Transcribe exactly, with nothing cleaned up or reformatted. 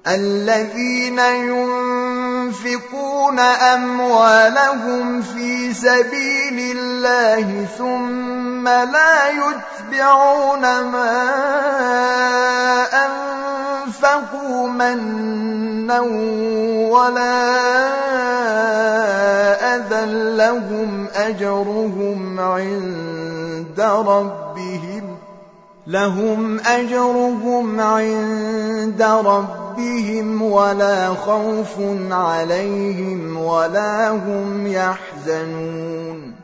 الذين ينفقون أموالهم في سبيل الله ثم لا يتبعون ما أنفقوا منا ولا أذى لهم أجرهم عند ربهم لهم أجرهم عند ربهم ولا خوف عليهم ولا هم يحزنون